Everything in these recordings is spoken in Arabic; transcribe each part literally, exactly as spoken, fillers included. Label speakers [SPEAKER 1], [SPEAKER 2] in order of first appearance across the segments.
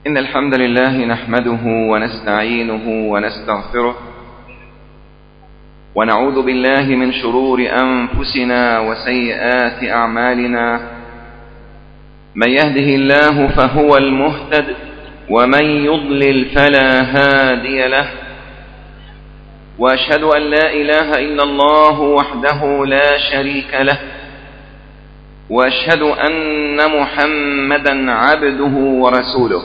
[SPEAKER 1] إن الحمد لله نحمده ونستعينه ونستغفره ونعوذ بالله من شرور أنفسنا وسيئات أعمالنا. من يهده الله فهو المهتد ومن يضلل فلا هادي له. وأشهد أن لا إله إلا الله وحده لا شريك له، وأشهد أن محمدا عبده ورسوله.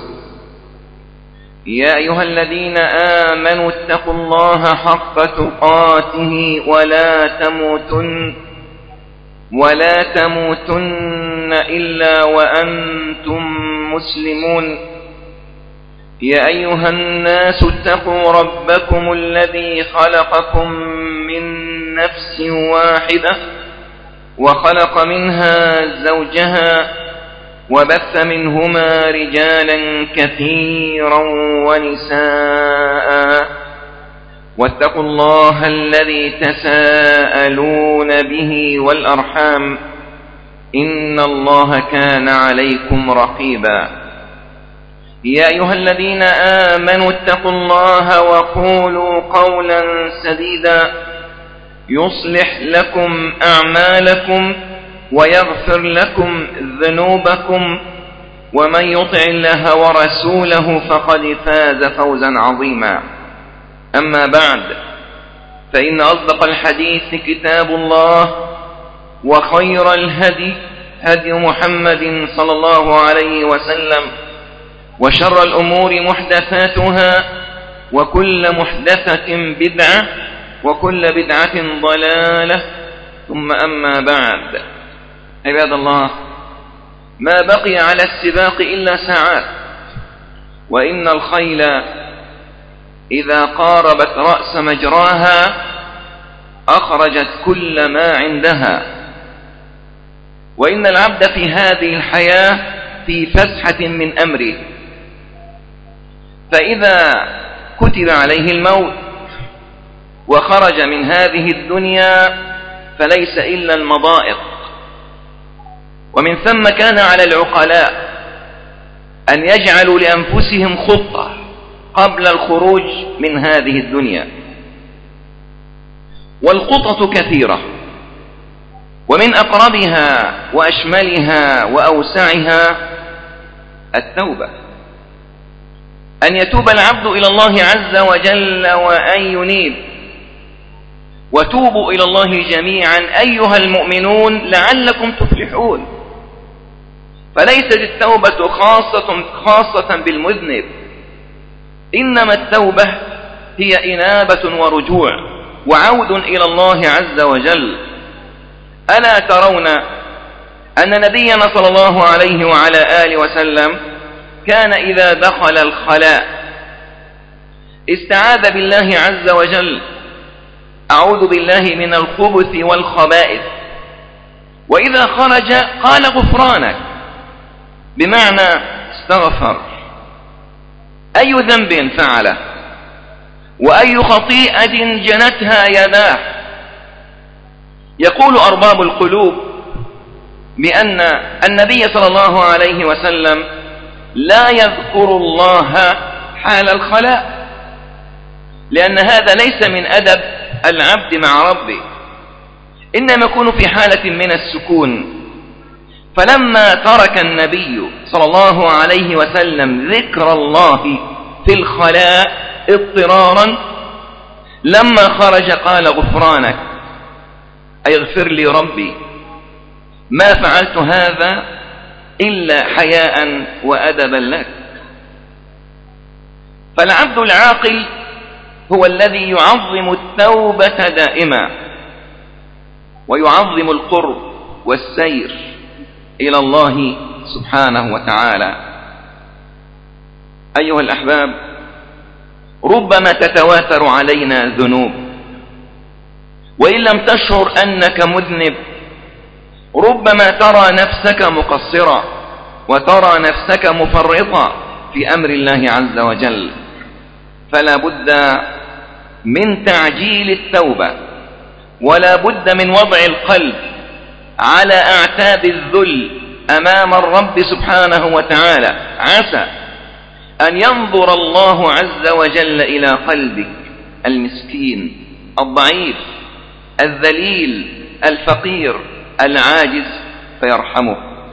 [SPEAKER 1] يا أيها الذين آمنوا اتقوا الله حق تقاته ولا تموتن ولا تموتن إلا وأنتم مسلمون. يا أيها الناس اتقوا ربكم الذي خلقكم من نفس واحدة وخلق منها زوجها وبث منهما رجالا كثيرا ونساء، واتقوا الله الذي تساءلون به والأرحام إن الله كان عليكم رقيبا. يا أيها الذين آمنوا اتقوا الله وقولوا قولا سديدا يصلح لكم أعمالكم ويغفر لكم ذنوبكم، ومن يطع الله ورسوله فقد فاز فوزا عظيما. أما بعد، فإن أصدق الحديث كتاب الله، وخير الهدي هدي محمد صلى الله عليه وسلم، وشر الأمور محدثاتها، وكل محدثة بدعة، وكل بدعة ضلالة، ثم أما بعد. عباد الله، ما بقي على السباق إلا ساعات، وإن الخيل إذا قاربت رأس مجراها أخرجت كل ما عندها. وإن العبد في هذه الحياة في فسحة من أمره، فإذا كتب عليه الموت وخرج من هذه الدنيا فليس إلا المضائق. ومن ثم كان على العقلاء أن يجعلوا لأنفسهم خطة قبل الخروج من هذه الدنيا. والخطط كثيرة، ومن أقربها وأشملها وأوسعها التوبة، أن يتوب العبد إلى الله عز وجل وأن ينيب. وتوبوا إلى الله جميعا أيها المؤمنون لعلكم تفلحون. فليست التوبة خاصة, خاصة بالمذنب، إنما التوبة هي إنابة ورجوع وعود إلى الله عز وجل. ألا ترون أن نبينا صلى الله عليه وعلى آله وسلم كان إذا دخل الخلاء استعاذ بالله عز وجل: أعوذ بالله من الخبث والخبائث. وإذا خرج قال غفرانك، بمعنى استغفر. أي ذنب فعله وأي خطيئة جنتها يداه. يقول أرباب القلوب بأن النبي صلى الله عليه وسلم لا يذكر الله حال الخلاء، لأن هذا ليس من أدب العبد مع ربه، إنما يكون في حالة من السكون. فلما ترك النبي صلى الله عليه وسلم ذكر الله في الخلاء اضطرارا، لما خرج قال غفرانك، أي اغفر لي ربي، ما فعلت هذا إلا حياء وأدبا لك. فالعبد العاقل هو الذي يعظم التوبة دائما، ويعظم القرب والسير إلى الله سبحانه وتعالى. أيها الأحباب، ربما تتواتر علينا ذنوب، وإن لم تشعر أنك مذنب ربما ترى نفسك مقصرا وترى نفسك مفرطا في أمر الله عز وجل. فلا بد من تعجيل التوبة، ولا بد من وضع القلب على أعتاب الذل أمام الرب سبحانه وتعالى. عسى أن ينظر الله عز وجل إلى قلبك المسكين الضعيف الذليل الفقير العاجز فيرحمه.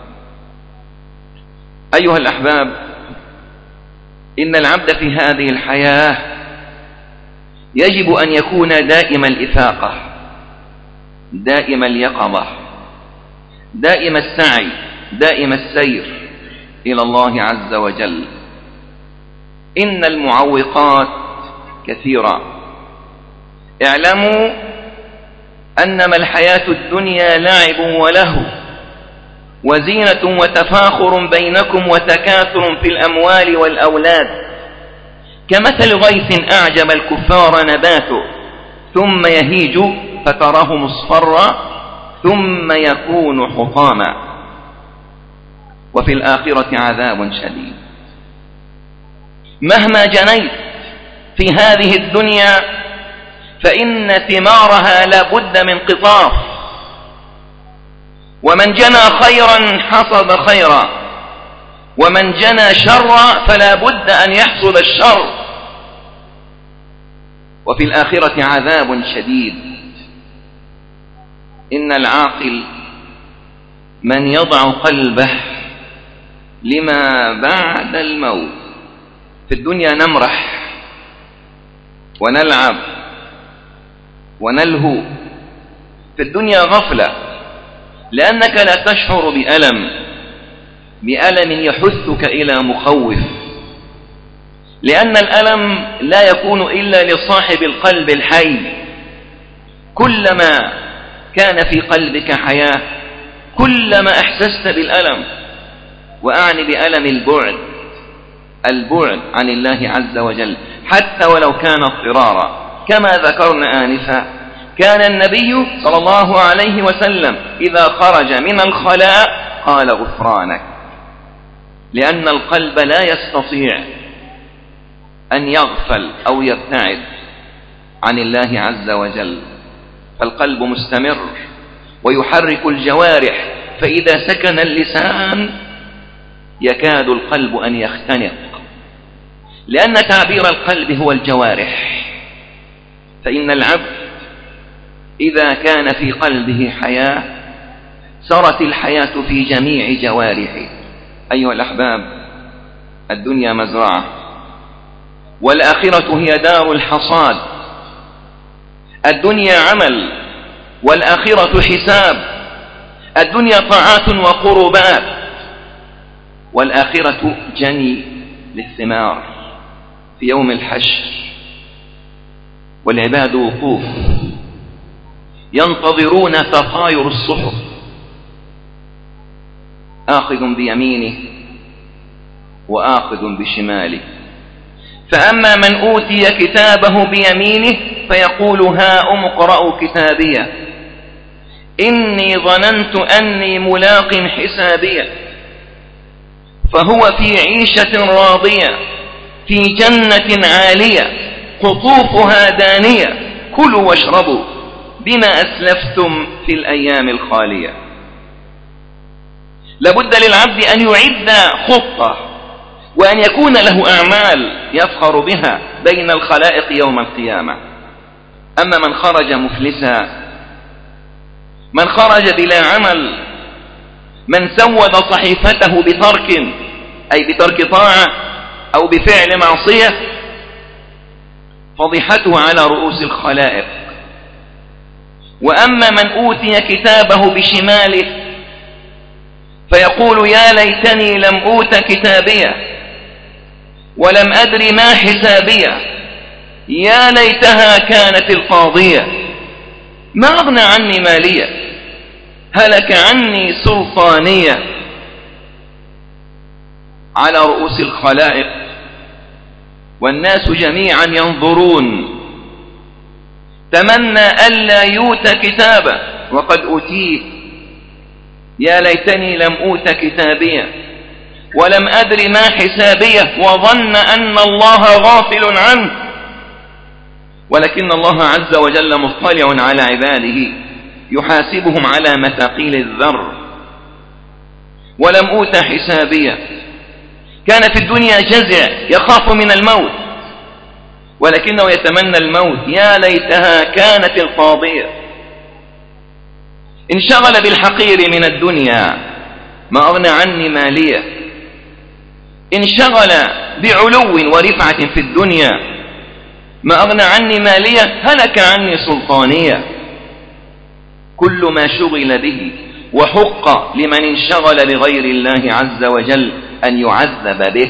[SPEAKER 1] أيها الأحباب، إن العبد في هذه الحياة يجب أن يكون دائم الإفاقة، دائم اليقظة، دائم السعي، دائم السير إلى الله عز وجل. إن المعوقات كثيرة. اعلموا أنما الحياة الدنيا لعب ولهو وزينة وتفاخر بينكم وتكاثر في الأموال والأولاد، كمثل غيث أعجب الكفار نباته ثم يهيج فتراه مصفرا ثم يكون حطاما وفي الآخرة عذاب شديد. مهما جنيت في هذه الدنيا فإن ثمارها لا بد من قطاف، ومن جنى خيرا حصد خيرا، ومن جنى شرا فلا بد أن يحصد الشر، وفي الآخرة عذاب شديد. إن العاقل من يضع قلبه لما بعد الموت. في الدنيا نمرح ونلعب ونلهو، في الدنيا غفلة، لأنك لا تشعر بألم بألم يحثك إلى مخوف، لأن الألم لا يكون إلا لصاحب القلب الحي. كلما كان في قلبك حياة كلما أحسست بالألم، وأعني بألم البعد، البعد عن الله عز وجل حتى ولو كان اضطرارا. كما ذكرنا آنفا، كان النبي صلى الله عليه وسلم إذا خرج من الخلاء قال غفرانك، لأن القلب لا يستطيع أن يغفل أو يبتعد عن الله عز وجل، فالقلب مستمر ويحرك الجوارح، فإذا سكن اللسان يكاد القلب أن يختنق، لأن تعبير القلب هو الجوارح. فإن العبد إذا كان في قلبه حياة سرت الحياة في جميع جوارحه. أيها الأحباب، الدنيا مزرعة والآخرة هي دار الحصاد. الدنيا عمل والآخرة حساب. الدنيا طاعات وقربات والآخرة جني للثمار في يوم الحشر، والعباد وقوف ينتظرون تطاير الصحف، آخذ بيمينه وآخذ بشماله. فأما من أوتي كتابه بيمينه فيقول هاؤم اقرءوا كتابيه إني ظننت أني ملاق حسابيه، فهو في عيشة راضية في جنة عالية قطوفها دانية كلوا واشربوا بما أسلفتم في الأيام الخالية. لابد للعبد أن يعد خطة وأن يكون له أعمال يفخر بها بين الخلائق يوم القيامة. أما من خرج مفلسا، من خرج بلا عمل، من سود صحيفته بترك أي بترك طاعة أو بفعل معصية، فضيحته على رؤوس الخلائق. وأما من أوتي كتابه بشماله فيقول يا ليتني لم أوت كتابيه ولم أدر ما حسابيه يا ليتها كانت القاضية ما أغنى عني مالية هلك عني سلطانية. على رؤوس الخلائق والناس جميعا ينظرون، تمنى ألا يؤت كتابه وقد أوتيه، يا ليتني لم أوت كتابيه ولم أدر ما حسابيه، وظن أن الله غافل عنه، ولكن الله عز وجل مطلع على عباده يحاسبهم على مثاقيل الذر. ولم أوت حسابيه كان في الدنيا جزع يخاف من الموت، ولكنه يتمنى الموت، يا ليتها كانت القاضية. انشغل بالحقير من الدنيا، ما أغنى عني مالية. انشغل بعلو ورفعة في الدنيا، ما أغنى عني مالية، هلك عني سلطانية. كل ما شغل به، وحق لمن انشغل بغير الله عز وجل أن يعذب به.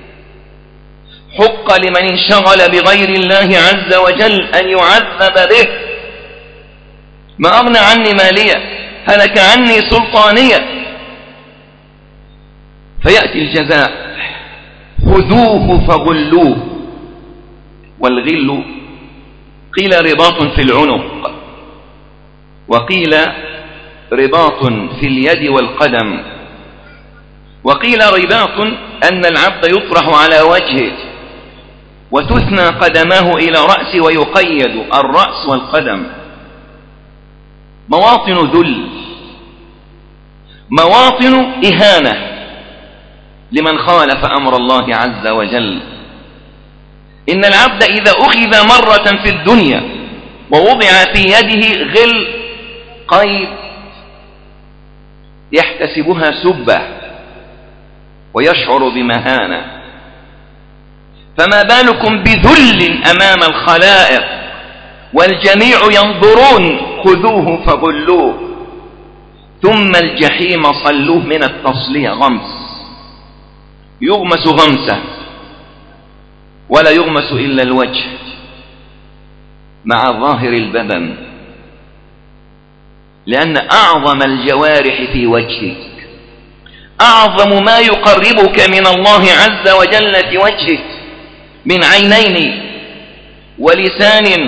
[SPEAKER 1] حق لمن انشغل بغير الله عز وجل أن يعذب به. ما أغنى عني مالية، هلك عني سلطانية. فيأتي الجزاء: خذوه فغلوه. والغل قيل رباط في العنق، وقيل رباط في اليد والقدم، وقيل رباط أن العبد يطرح على وجهه وتثنى قدماه إلى رأسه ويقيد الرأس والقدم. مواطن ذل، مواطن إهانة لمن خالف أمر الله عز وجل. إن العبد إذا أخذ مرة في الدنيا ووضع في يده غل قيد يحتسبها سبة ويشعر بمهانة، فما بالكم بذل أمام الخلائق والجميع ينظرون؟ خذوه فغلوه ثم الجحيم صلوه. من التصلية غمس، يغمس غمسة ولا يغمس إلا الوجه مع ظاهر البدن، لأن أعظم الجوارح في وجهك، أعظم ما يقربك من الله عز وجل في وجهك من عينين ولسان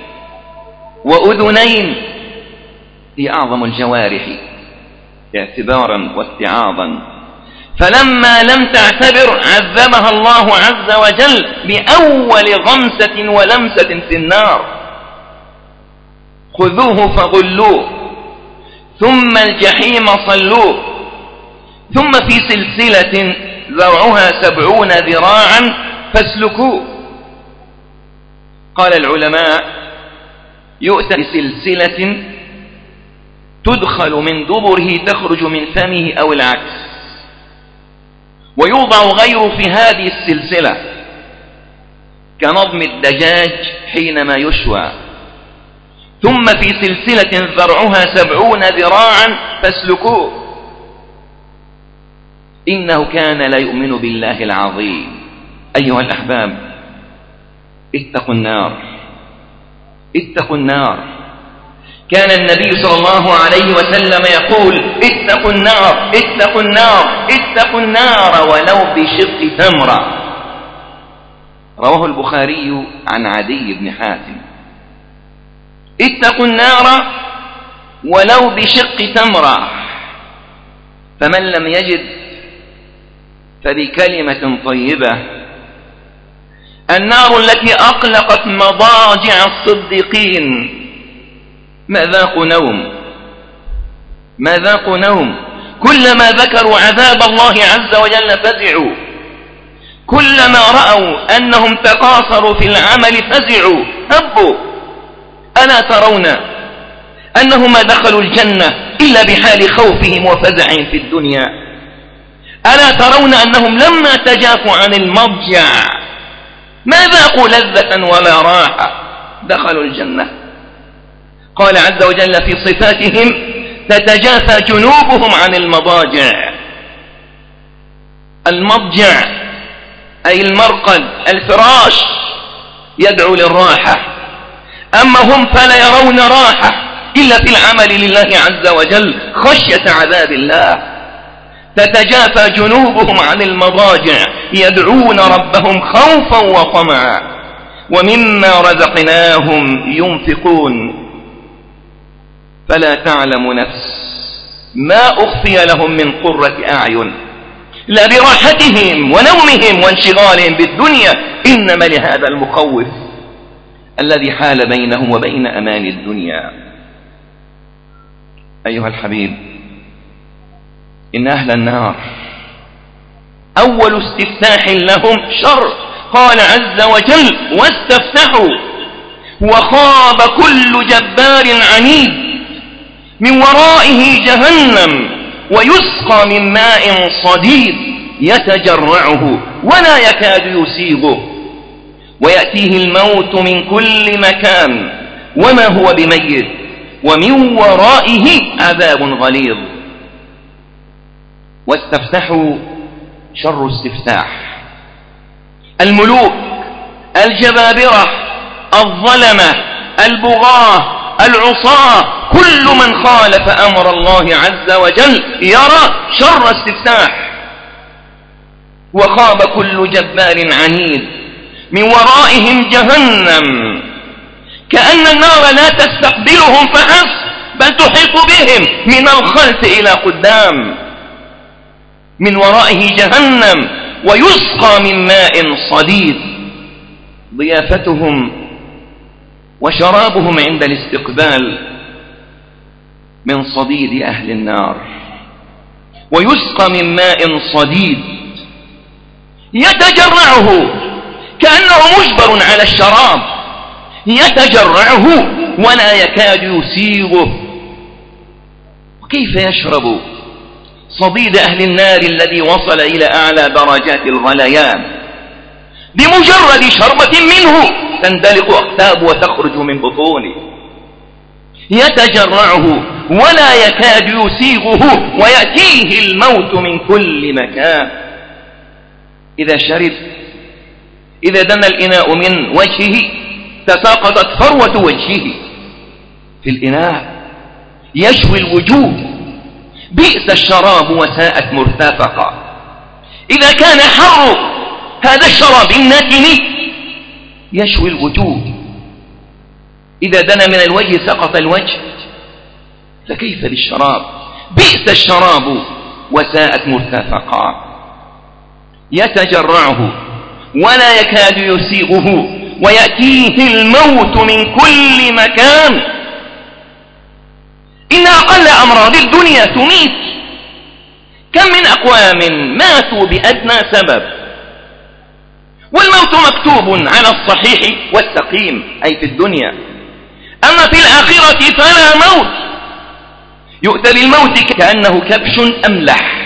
[SPEAKER 1] وأذنين، هي أعظم الجوارح اعتبارا واتعاظا. فلما لم تعتبر عذبها الله عز وجل بأول غمسة ولمسة في النار. خذوه فغلوه ثم الجحيم صلوه ثم في سلسلة ذرعها سبعون ذراعا فاسلكوه. قال العلماء: يؤتى بسلسلة تدخل من دبره تخرج من فمه أو العكس، ويوضع غيره في هذه السلسلة كنظم الدجاج حينما يشوى، ثم في سلسلة ذرعها سبعون ذراعا فاسلكوه إنه كان لا يؤمن بالله العظيم. أيها الأحباب، اتقوا النار، اتقوا النار. كان النبي صلى الله عليه وسلم يقول: اتقوا النار، اتقوا النار، اتقوا النار ولو بشق تمرة. رواه البخاري عن عدي بن حاتم. اتقوا النار ولو بشق تمرة. فمن لم يجد فبكلمة طيبة. النار التي أقلقت مضاجع الصديقين ما ذاقوا نوم، ما ذاقوا نوم. كلما ذكروا عذاب الله عز وجل فزعوا، كلما رأوا أنهم تقاصروا في العمل فزعوا هبوا. ألا ترون أنهم ما دخلوا الجنة إلا بحال خوفهم وفزعهم في الدنيا؟ ألا ترون أنهم لما تجافوا عن المضجع ما ذاقوا لذة ولا راحة، دخلوا الجنة؟ قال عز وجل في صفاتهم: تتجافى جنوبهم عن المضاجع. المضجع أي المرقد، الفراش، يدعو للراحة، أما هم فلا يرون راحة إلا في العمل لله عز وجل خشية عذاب الله. تتجافى جنوبهم عن المضاجع يدعون ربهم خوفا وطمعا ومما رزقناهم ينفقون فلا تعلم نفس ما أخفي لهم من قرة أعين لا براحتهم ونومهم وانشغالهم بالدنيا، إنما لهذا المخوف الذي حال بينهم وبين أمان الدنيا. أيها الحبيب، إن أهل النار أول استفتاح لهم شر. قال عز وجل واستفتحوا وخاب كل جبار عنيد من ورائه جهنم ويسقى من ماء صديد يتجرعه ولا يكاد يسيغه ويأتيه الموت من كل مكان وما هو بميت ومن ورائه عذاب غليظ. واستفتحوا شر استفتاح. الملوك، الجبابرة، الظلمة، البغاة، العصاة، كل من خالف أمر الله عز وجل يرى شر استفتاح. وخاب كل جبار عنيد من ورائهم جهنم، كأن النار لا تستقبلهم فحسب بل تحيط بهم من الخلف إلى قدام. من ورائه جهنم ويسقى من ماء صديد. ضيافتهم وشرابهم عند الاستقبال من صديد أهل النار. ويسقى من ماء صديد يتجرعه كأنه مجبر على الشراب، يتجرعه ولا يكاد يسيغه. وكيف يشرب صديد أهل النار الذي وصل إلى أعلى درجات الغليان؟ بمجرد شربة منه تندلق أقتاب وتخرج من بطونه. يتجرعه ولا يكاد يسيغه ويأتيه الموت من كل مكان. إذا شرب، إذا دنا الإناء من وجهه تساقطت فروة وجهه في الإناء، يشوي الوجوه. بئس الشراب وساءت مرتفقا. إذا كان حر هذا الشراب الناتن يشوي الوجوه، إذا دنا من الوجه سقط الوجه، فكيف بالشراب؟ بئس الشراب وساءت مرتفقا. يتجرعه ولا يكاد يسيغه ويأتيه الموت من كل مكان. إن أقل أمراض الدنيا تميت. كم من أقوام ماتوا بأدنى سبب، والموت مكتوب على الصحيح والسقيم أي في الدنيا. أما في الآخرة فلا موت. يؤتى بالموت كأنه كبش أملح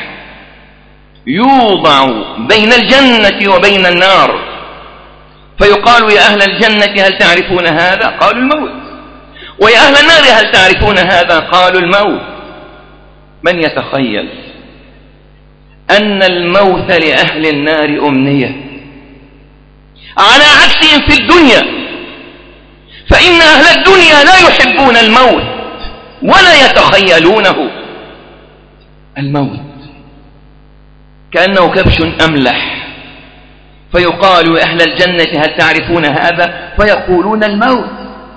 [SPEAKER 1] يوضع بين الجنة وبين النار، فيقال يا أهل الجنة هل تعرفون هذا؟ قالوا الموت. ويا أهل النار هل تعرفون هذا؟ قالوا الموت. من يتخيل أن الموت لأهل النار أمنية، على عكسهم في الدنيا، فإن أهل الدنيا لا يحبون الموت ولا يتخيلونه. الموت كأنه كبش أملح، فيقال يا أهل الجنة هل تعرفون هذا؟ فيقولون الموت.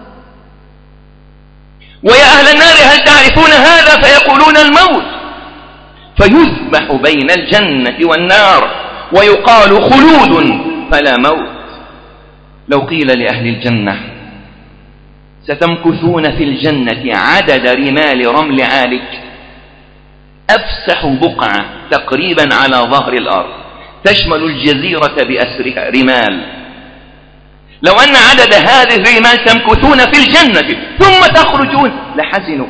[SPEAKER 1] ويا أهل النار هل تعرفون هذا؟ فيقولون الموت. فيذبح بين الجنة والنار ويقال خلود فلا موت. لو قيل لأهل الجنة ستمكثون في الجنة عدد رمال رمل عالج، أفسح بقعة تقريبا على ظهر الأرض تشمل الجزيرة بأسرها رمال، لو أن عدد هذه الرمال تمكثون في الجنة ثم تخرجون لحزنوا،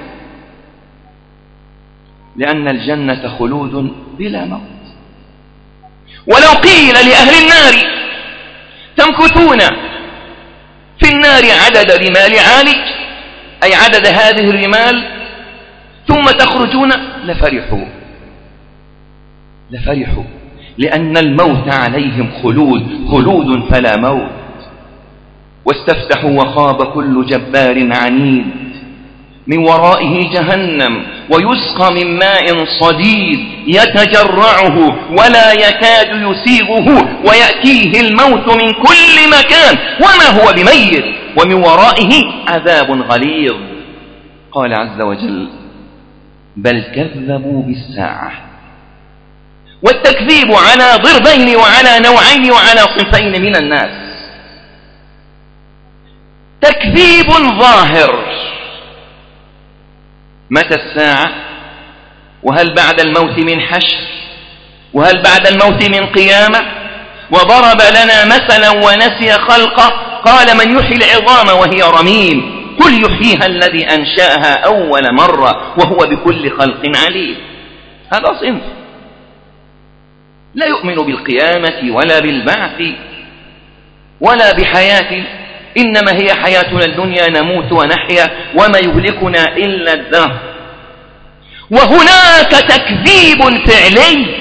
[SPEAKER 1] لأن الجنة خلود بلا موت. ولو قيل لأهل النار تمكثون في النار عدد رمال عالج أي عدد هذه الرمال ثم تخرجون لفرحوا لفرحوا لأن الموت عليهم خلود خلود فلا موت. واستفتحوا وخاب كل جبار عنيد من ورائه جهنم ويسقى من ماء صديد يتجرعه ولا يكاد يسيغه ويأتيه الموت من كل مكان وما هو بميت ومن ورائه عذاب غليظ. قال عز وجل بل كذبوا بالساعة. والتكذيب على ضربين وعلى نوعين وعلى صنفين من الناس. تكذيب ظاهر، متى الساعة وهل بعد الموت من حشر وهل بعد الموت من قيامة؟ وضرب لنا مثلا ونسي خلقه، قال من يحيي العظام وهي رميم قل يحييها الذي أنشأها أول مرة وهو بكل خلق عليم. هذا صنف لا يؤمن بالقيامة ولا بالبعث ولا بحياة، إنما هي حياتنا الدنيا نموت ونحيا وما يهلكنا إلا الدهر. وهناك تكذيب فعلي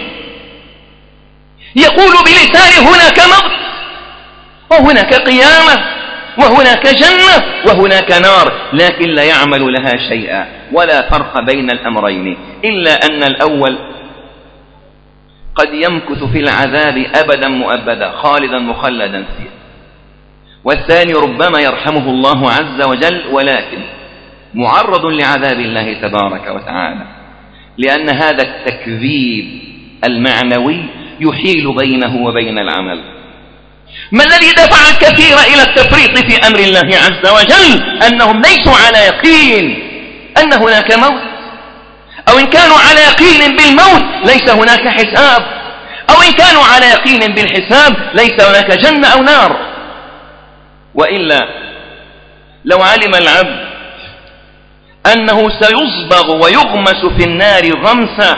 [SPEAKER 1] يقول بلسان هناك موت وهناك قيامة وهناك جنة وهناك نار، لكن لا يعمل لها شيئا، ولا فرق بين الأمرين، إلا أن الأول قد يمكث في العذاب أبدا مؤبدا خالدا مخلدا فيه، والثاني ربما يرحمه الله عز وجل ولكن معرض لعذاب الله تبارك وتعالى، لأن هذا التكذيب المعنوي يحيل بينه وبين العمل. ما الذي دفع الكثير إلى التفريط في أمر الله عز وجل؟ أنهم ليسوا على يقين أن هناك موت، أو إن كانوا على يقين بالموت ليس هناك حساب، أو إن كانوا على يقين بالحساب ليس هناك جنة أو نار. وإلا لو علم العبد أنه سيصبغ ويغمس في النار غمسا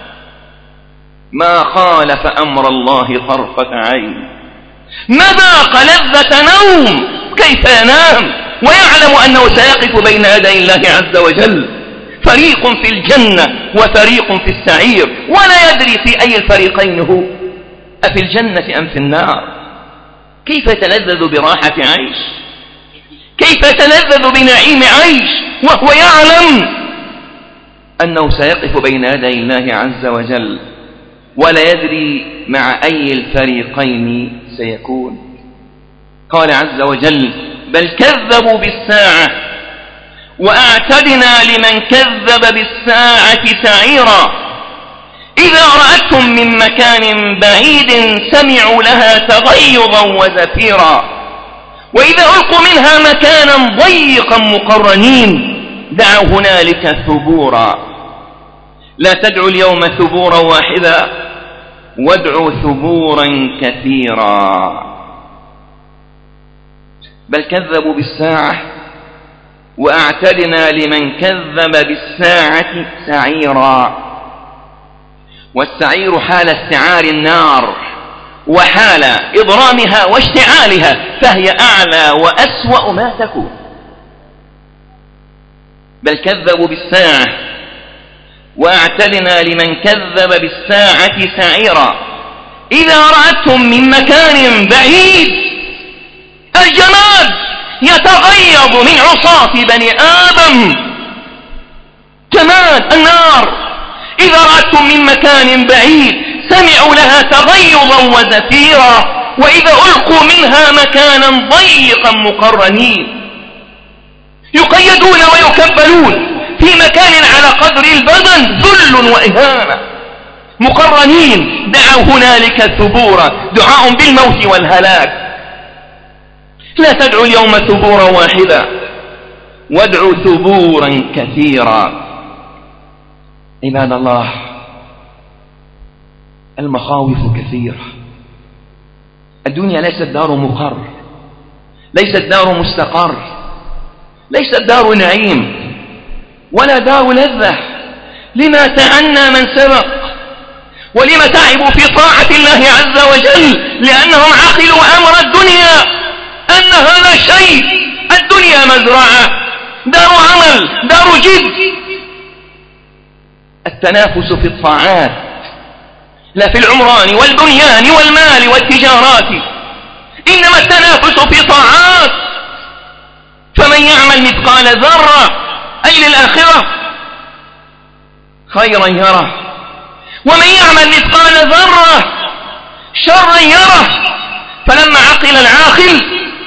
[SPEAKER 1] ما خالف أمر الله طرفة عين، ما ذاق لذة نوم، كيف ينام ويعلم أنه سيقف بين يدي الله عز وجل، فريق في الجنة وفريق في السعير، ولا يدري في أي الفريقين هو، أفي الجنة أم في النار؟ كيف يتلذذ براحة عيش؟ كيف يتلذذ بنعيم عيش وهو يعلم أنه سيقف بين يدي الله عز وجل ولا يدري مع أي الفريقين سيكون؟ قال عز وجل بل كذبوا بالساعة وأعتدنا لمن كذب بالساعة سعيرا إذا رأتهم من مكان بعيد سمعوا لها تغيظا وزفيرا وإذا ألقوا منها مكانا ضيقا مقرنين دعوا هنالك ثبورا لا تدعوا اليوم ثبورا واحدا وادعوا ثبورا كثيرا. بل كذبوا بالساعة وأعتدنا لمن كذب بالساعة سعيرا، والسعير حال استعار النار وحال إضرامها واشتعالها، فهي أعلى وأسوأ ما تكون. بل كذبوا بالساعة وأعتدنا لمن كذب بالساعة سعيرا إذا رأتهم من مكان بعيد. الجماد يتغيظ من عصاة بني آدم، جماد النار إذا رأتهم من مكان بعيد سمعوا لها تغيظا وزفيرا وإذا ألقوا منها مكانا ضيقا مقرنين يقيدون ويكبلون في مكان على قدر البدن ذل وإهانة مقرنين دعوا هنالك ثبورا، دعاء بالموت والهلاك. لا تدعوا اليوم ثبورا واحدا وادعوا ثبورا كثيرا. عباد الله المخاوف كثيرة، الدنيا ليست دار مقر، ليست دار مستقر، ليست دار نعيم ولا دار لذة. لما تعنى من سبق ولما تعبوا في طاعة الله عز وجل؟ لأنهم عقلوا أمر الدنيا أنها لا شيء، الدنيا مزرعة، دار عمل، دار جد. التنافس في الطاعات لا في العمران والبنيان والمال والتجارات، إنما التنافس في طاعات. فمن يعمل مثقال ذرة أي للآخرة خيرا يره، ومن يعمل مثقال ذرة شرا يره. فلما عقل العاقل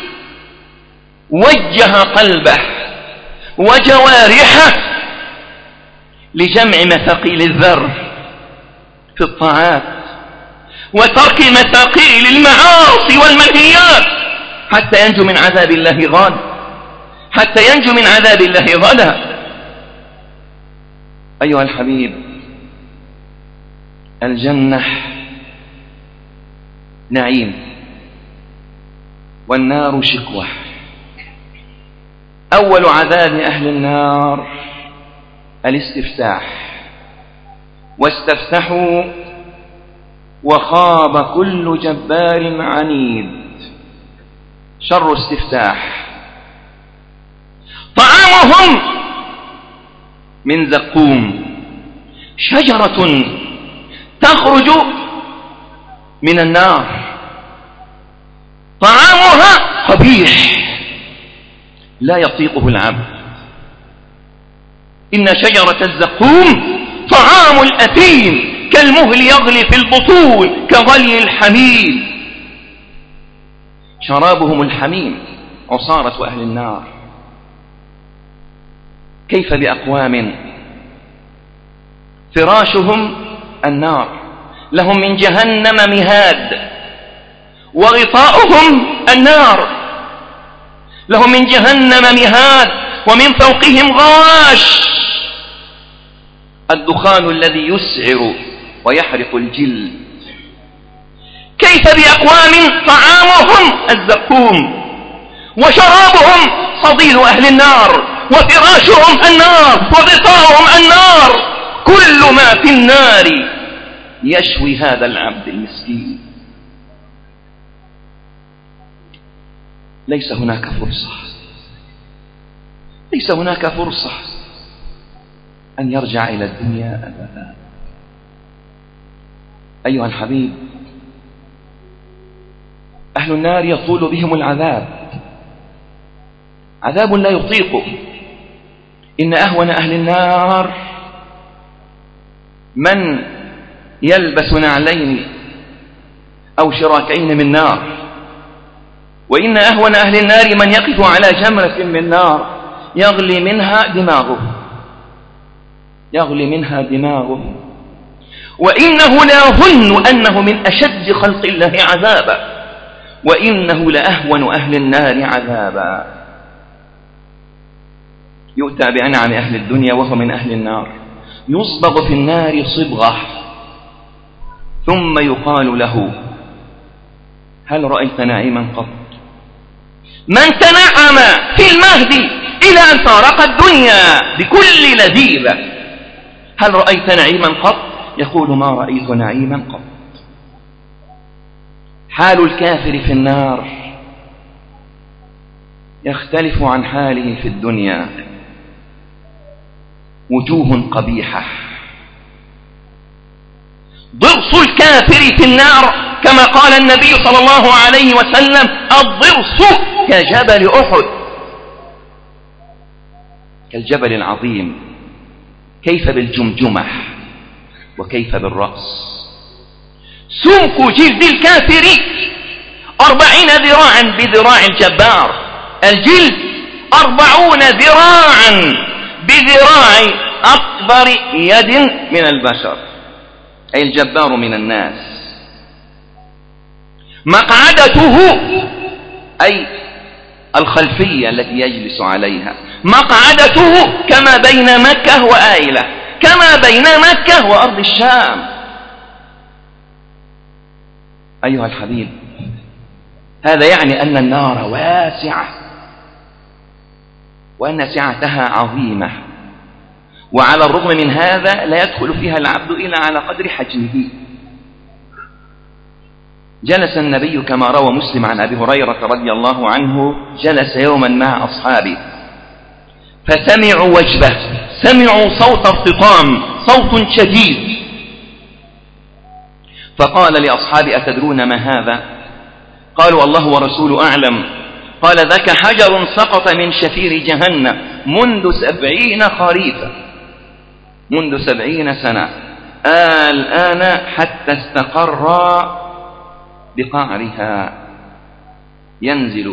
[SPEAKER 1] وجه قلبه وجوارحه لجمع مثاقيل الذر في الطاعات وترك مثاقيل المعاصي والمنهيات حتى ينجو من عذاب الله غدا، حتى ينجو من عذاب الله غدا. أيها الحبيب، الجنة نعيم والنار شكوة. أول عذاب أهل النار الاستفتاح، واستفتحوا وخاب كل جبار عنيد. شر استفتاح. طعامهم من زقوم، شجرة تخرج من النار، طعامها قبيح لا يطيقه العبد. إن شجرة الزقوم طعام الأثيم كالمهل يغلي في البطون كغلي الحميم. شرابهم الحميم، عصارة أهل النار. كيف بأقوام فراشهم النار، لهم من جهنم مهاد، وغطاؤهم النار، لهم من جهنم مهاد ومن فوقهم غواش، الدخان الذي يسعر ويحرق الجلد. كيف بأقوام طعامهم الزقوم وشرابهم صديد أهل النار وفراشهم النار وغطاؤهم النار. كل ما في النار يشوي هذا العبد المسكين. ليس هناك فرصة، ليس هناك فرصة أن يرجع إلى الدنيا أبدا. أيها الحبيب، أهل النار يطول بهم العذاب، عذاب لا يطيقه. إن أهون أهل النار من يلبس نعلين أو شراكين من نار، وإن أهون أهل النار من يقف على جمرة من نار يغلي منها دماغه، يغلي منها دماغه. وإنه لا يظن أنه من أشد خلق الله عذابا، وإنه لأهون أهل النار عذابا. يؤتى بأنعم أهل الدنيا وهو من أهل النار، يصبغ في النار صبغة، ثم يقال له: هل رأيت نعيما قط؟ من تنعم في المهد إلى أن فارق الدنيا بكل لذيذة، هل رأيت نعيما قط؟ يقول: ما رأيت نعيما قط. حال الكافر في النار يختلف عن حاله في الدنيا. وجوه قبيحة. ضرس الكافر في النار كما قال النبي صلى الله عليه وسلم: الضرس كجبل أحد، كالجبل العظيم. كيف بالجمجمة وكيف بالرأس. سمك جلد الكافر أربعين ذراعا بذراع الجبار. الجلد أربعون ذراعا بذراع أكبر يد من البشر، أي الجبار من الناس. مقعدته أي الخلفية التي يجلس عليها، مقعدته كما بين مكة وآيلة، كما بين مكة وأرض الشام. أيها الحبيب، هذا يعني أن النار واسعة، وأن سعتها عظيمة، وعلى الرغم من هذا لا يدخل فيها العبد إلا على قدر حجمه. جلس النبي كما روى مسلم عن أبي هريرة رضي الله عنه، جلس يوما مع أصحابه فسمعوا وجبه، سمعوا صوت ارتطام، صوت شديد، فقال لأصحابه: أتدرون ما هذا؟ قالوا: الله ورسوله أعلم. قال: ذاك حجر سقط من شفير جهنم منذ سبعين خريفا، منذ سبعين سنة، الآن حتى استقر بقعرها، ينزل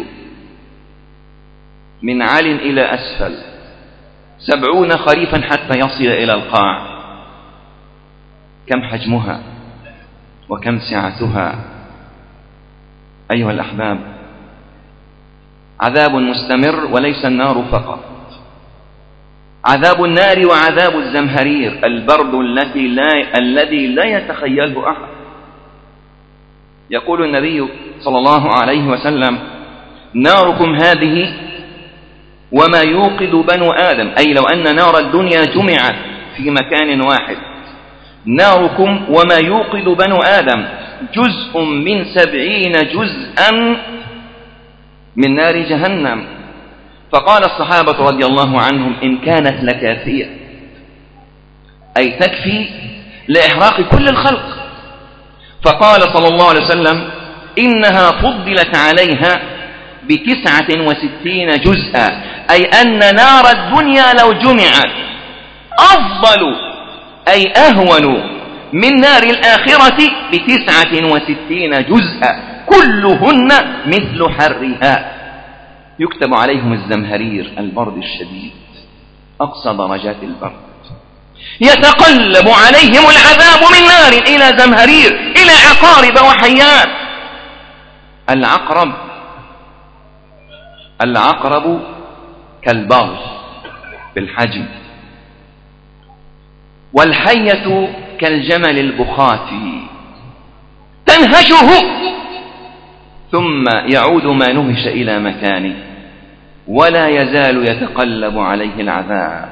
[SPEAKER 1] من عال إلى أسفل سبعون خريفا حتى يصل إلى القاع. كم حجمها وكم سعتها. أيها الأحباب، عذاب مستمر، وليس النار فقط، عذاب النار وعذاب الزمهرير، البرد التي لا الذي لا يتخيله أحد. يقول النبي صلى الله عليه وسلم: ناركم هذه وما يوقد بنو آدم، أي لو أن نار الدنيا جمعت في مكان واحد، ناركم وما يوقد بنو آدم جزء من سبعين جزءا من نار جهنم. فقال الصحابة رضي الله عنهم: إن كانت لكافية، أي تكفي لإحراق كل الخلق. فقال صلى الله عليه وسلم: إنها فضلت عليها بتسعة وستين جزءا، أي أن نار الدنيا لو جمعت أفضل أي أهون من نار الآخرة بتسعة وستين جزءا، كلهن مثل حرها، يكتب عليهم الزمهرير، البرد الشديد، أقصى درجات البرد، يتقلب عليهم العذاب من نار إلى زمهرير إلى عقارب وحيات. العقرب العقرب كالبغل بالحجم، والحية كالجمل البخاتي، تنهشه ثم يعود ما نهش إلى مكانه، ولا يزال يتقلب عليه العذاب،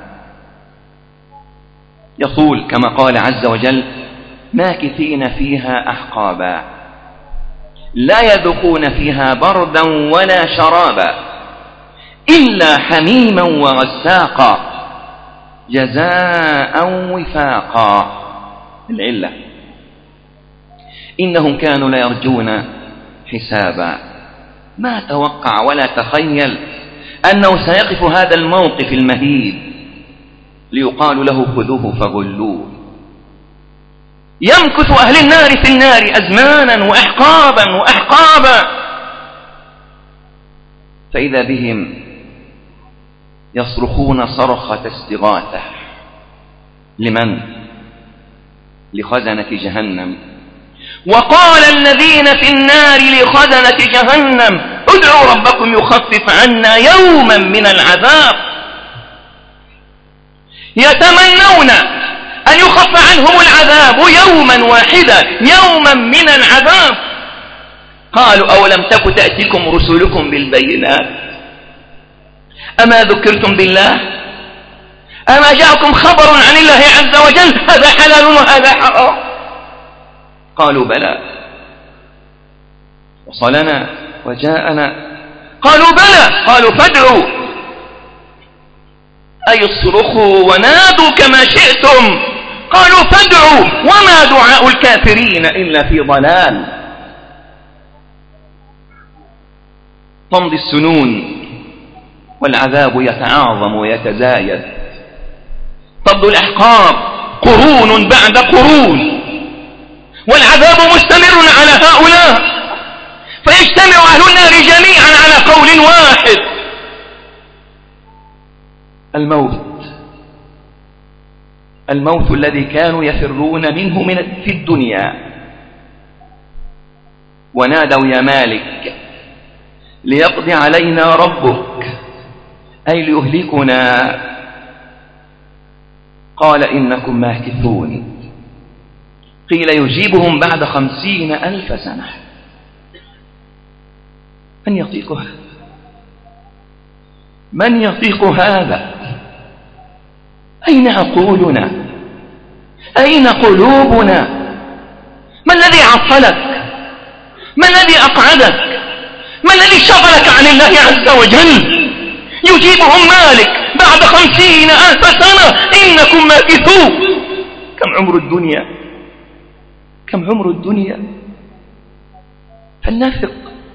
[SPEAKER 1] يطول كما قال عز وجل: ماكثين فيها أحقابا لا يذوقون فيها بردا ولا شرابا إلا حميما وغساقا جزاء وفاقا. العلة: إنهم كانوا لا يرجون حسابا. ما توقع ولا تخيل أنه سيقف هذا الموقف المهيب ليقال له: خذوه فغلوه. يمكث أهل النار في النار أزمانا وأحقابا وأحقابا، فإذا بهم يصرخون صرخة استغاثة. لمن؟ لخزنة جهنم. وقال الذين في النار لخزنة جهنم: ادعوا ربكم يخفف عنا يوما من العذاب. يتمنون أن يخفف عنهم العذاب يوما واحدا، يوما من العذاب. قالوا: أولم تك تأتيكم رسلكم بالبينات؟ أما ذكرتم بالله؟ أما جاءكم خبر عن الله عز وجل هذا حلال وهذا حرام؟ قالوا: بلى، وصلنا وجاءنا. قالوا: بلى. قالوا: فادعوا، أي اصرخوا ونادوا كما شئتم. قالوا: فادعوا، وما دعاء الكافرين إلا في ضلال. تمضي السنون والعذاب يتعاظم ويتزايد، تبدو الأحقاب قرون بعد قرون، والعذاب مستمر على هؤلاء، فيجتمع أهل النار جميعا على قول واحد: الموت. الموت الذي كانوا يفرون منه من في الدنيا. ونادوا: يا مالك ليقضي علينا ربك، أي ليهلكنا. قال: إنكم ماكثون. قيل: يجيبهم بعد خمسين ألف سنة. من يطيق هذا؟ من يطيق هذا؟ أين عقولنا؟ أين قلوبنا؟ ما الذي عطلك؟ ما الذي أقعدك؟ ما الذي شغلك عن الله عز وجل؟ يجيبهم مالك بعد خمسين ألف سنة، إنكم ماكثون. كم عمر الدنيا؟ كم عمر الدنيا؟ فلنثق،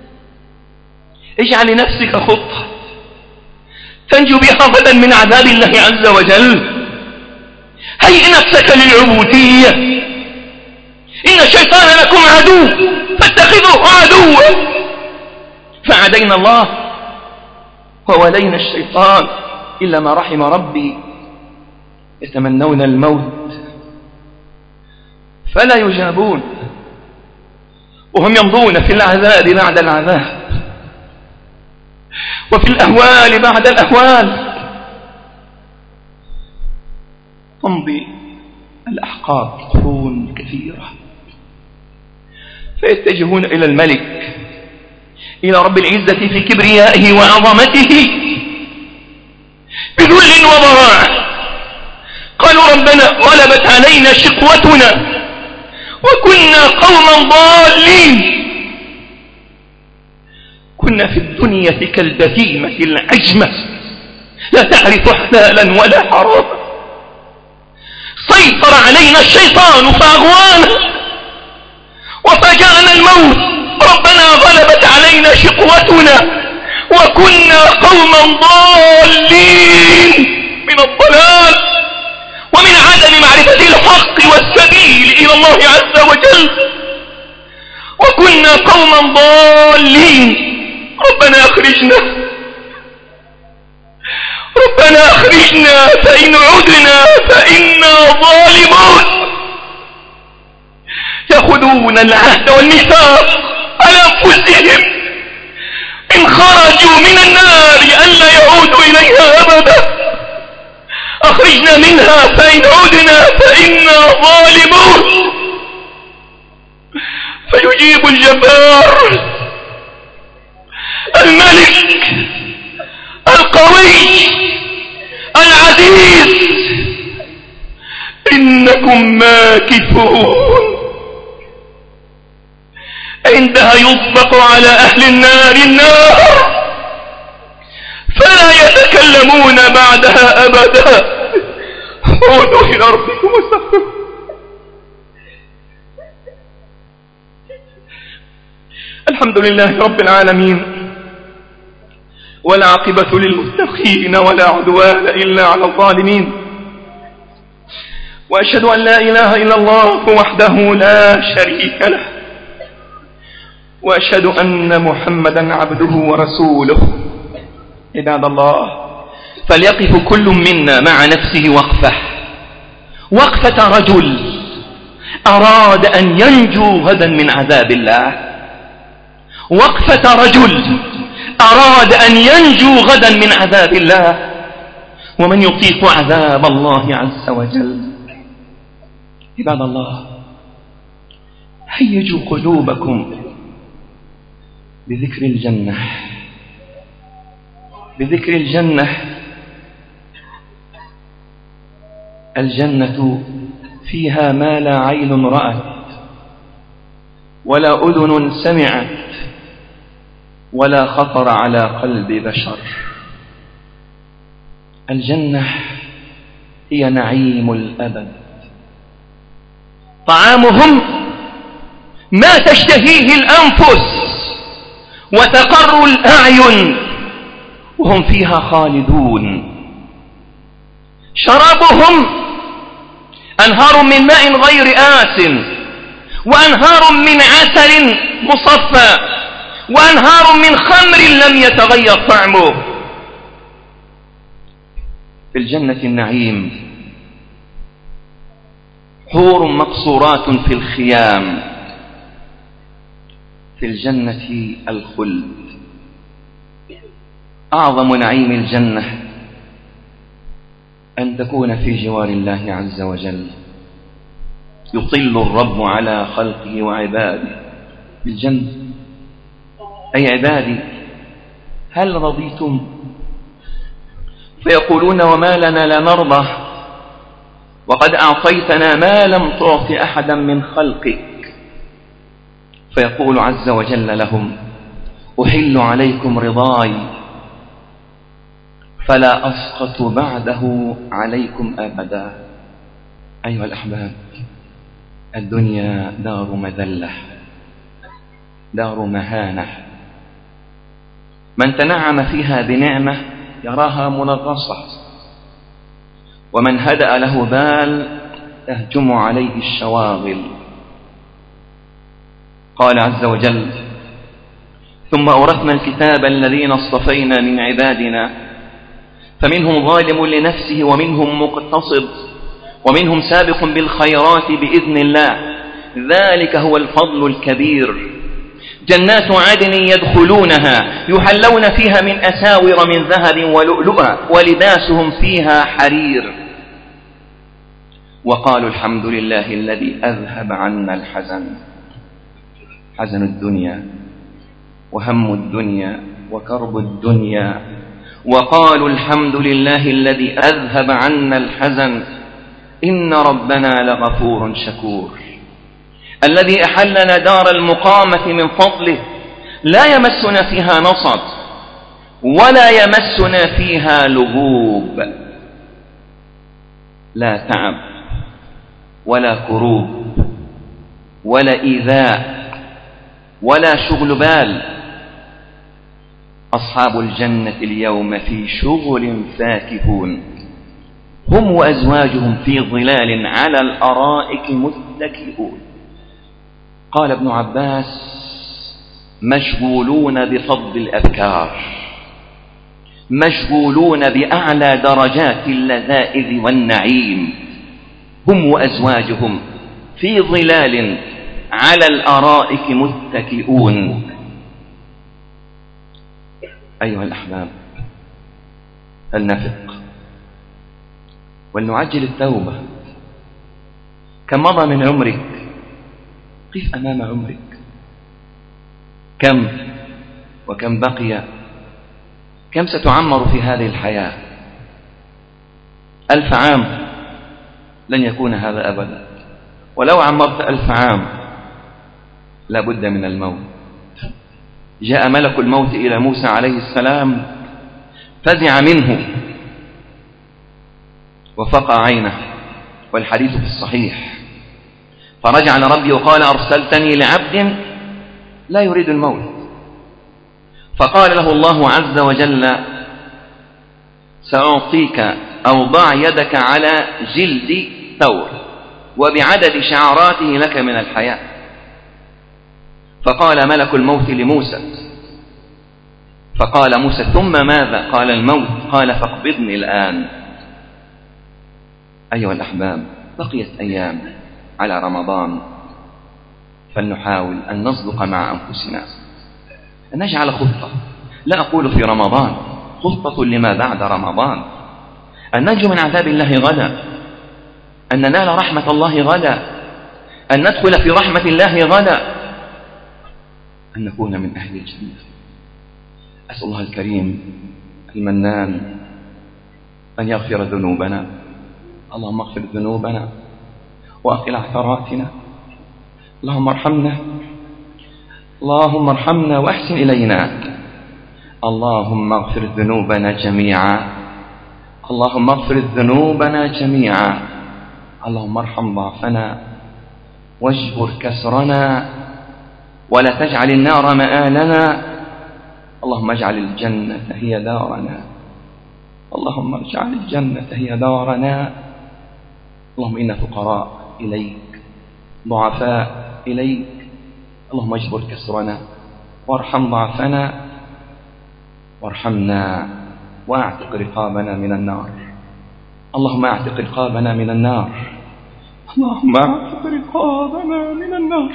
[SPEAKER 1] اجعل لنفسك خطة تنجو بها غدا من عذاب الله عز وجل. هيئ نفسك للعبودية. إن الشيطان لكم عدو فاتخذوه عدوا، فعدينا الله وولينا الشيطان إلا ما رحم ربي. يتمنون الموت فلا يجابون، وهم يمضون في العذاب بعد العذاب، وفي الأهوال بعد الأهوال. تمضي الأحقاب قرون كثيرة، فيتجهون إلى الملك، إلى رب العزة في كبريائه وعظمته بذل وضراعه. قالوا ربنا غلبت علينا شقوتنا وكنا قوما ضالين. كنا في الدنيا كالبهيمة العجمة لا تعرف حلالا ولا حراما. سيطر علينا الشيطان فأغوانا وفجأنا الموت. ربنا غلبت علينا شقوتنا وكنا قوما ضالين من الضلال ومن عدم معرفة الحق والسبيل إلى الله عز وجل، وكنا قوما ضالين. ربنا أخرجنا ربنا أخرجنا فإن عدنا فإنا ظالمون. يأخذون العهد والميثاق على أنفسهم إن خرجوا من النار ألا يعودوا إليها أبدا. أخرجنا منها فإن عدنا فإنا ظالمون. فيجيب الجبار الملك القوي العزيز: إنكم ماكثون. عندها يطبق على أهل النار النار فلا يتكلمون بعدها أبدا. عودوا إلى ربكم واستغفروه. الحمد لله رب العالمين، والعاقبة للمتقين ولا عدوان إلا على الظالمين. وأشهد أن لا إله إلا الله وحده لا شريك له، وأشهد أن محمدا عبده ورسوله. عباد الله، فليقف كل منا مع نفسه وقفة وقفة رجل أراد أن ينجو غدا من عذاب الله، وقفة رجل أراد أن ينجو غدا من عذاب الله. ومن يطيق عذاب الله عز وجل؟ عباد الله، هيجوا قلوبكم بذكر الجنة، بذكر الجنة. الجنة فيها ما لا عين رأت ولا أذن سمعت ولا خطر على قلب بشر. الجنة هي نعيم الأبد، طعامهم ما تشتهيه الأنفس وتقر الأعين وهم فيها خالدون. شرابهم أنهار من ماء غير آس، وأنهار من عسل مصفى، وأنهار من خمر لم يتغير طعمه. في الجنة النعيم، حور مقصورات في الخيام. في الجنة الخلد. أعظم نعيم الجنة أن تكون في جوار الله عز وجل. يطل الرب على خلقه وعباده بالجنة. أي عبادي هل رضيتم؟ فيقولون وما لنا لا نرضى وقد أعطيتنا ما لم تعط أحدا من خلقك. فيقول عز وجل لهم أحل عليكم رضاي فلا أسقط بعده عليكم أبدا. أيها الأحباب، الدنيا دار مذلة، دار مهانة. من تنعم فيها بنعمة يراها منغصة، ومن هدأ له بال تهجم عليه الشواغل. قال عز وجل ثم أورثنا الكتاب الذين اصطفينا من عبادنا فمنهم ظالم لنفسه ومنهم مقتصد ومنهم سابق بالخيرات بإذن الله ذلك هو الفضل الكبير. جنات عدن يدخلونها يحلون فيها من أساور من ذهب ولؤلؤا ولباسهم فيها حرير. وقالوا الحمد لله الذي أذهب عنا الحزن حزن الدنيا وهم الدنيا وكرب الدنيا، وقالوا الحمد لله الذي أذهب عنا الحزن إن ربنا لغفور شكور، الذي أحلنا دار المقامة من فضله لا يمسنا فيها نصب ولا يمسنا فيها لغوب، لا تعب ولا كروب ولا إيذاء ولا شغل بال. أصحاب الجنة اليوم في شغل فاكهون، هم وأزواجهم في ظلال على الأرائك متكئون. قال ابن عباس: مشغولون بفضل الأبكار، مشغولون بأعلى درجات اللذائذ والنعيم، هم وأزواجهم في ظلال على الأرائك متكئون. أيها الأحباب، فلنفق ولنعجل التوبة. كم مضى من عمرك؟ قف أمام عمرك، كم وكم بقي؟ كم ستعمر في هذه الحياة؟ ألف عام؟ لن يكون هذا أبدا. ولو عمرت ألف عام لا بد من الموت. جاء ملك الموت إلى موسى عليه السلام فزع منه وفقع عينه، والحديث في الصحيح، فرجع لربي وقال: أرسلتني لعبد لا يريد الموت. فقال له الله عز وجل: سأعطيك أو ضع يدك على جلد ثور وبعدد شعراته لك من الحياة. فقال ملك الموت لموسى، فقال موسى: ثم ماذا؟ قال: الموت. قال: فاقبضني الآن. أيها الأحباب، بقيت أيام على رمضان، فلنحاول أن نصدق مع أنفسنا، أن نجعل خطة، لا أقول في رمضان، خطة لما بعد رمضان، أن ننجو من عذاب الله غدا، أن ننال رحمة الله غدا، أن ندخل في رحمة الله غدا، أن نكون من أهل الجنة. أسأل الله الكريم المنان أن يغفر ذنوبنا. اللهم اغفر ذنوبنا وأقل عثراتنا. اللهم ارحمنا، اللهم ارحمنا وأحسن إلينا. اللهم اغفر ذنوبنا جميعا، اللهم اغفر ذنوبنا جميعا. اللهم ارحم ضعفنا واجبر كسرنا ولا تجعل النار مآلنا. اللهم اجعل الجنة هي دارنا، اللهم اجعل الجنة هي دارنا. اللهم إنا فقراء إليك ضعفاء إليك، اللهم اجبر كسرنا وارحم ضعفنا وارحمنا واعتق رقابنا من النار. اللهم اعتق رقابنا من النار، اللهم اعتق رقابنا من النار،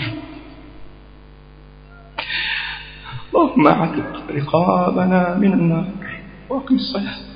[SPEAKER 1] اللهم اعتق رقابنا من النار. واقم الصلاة.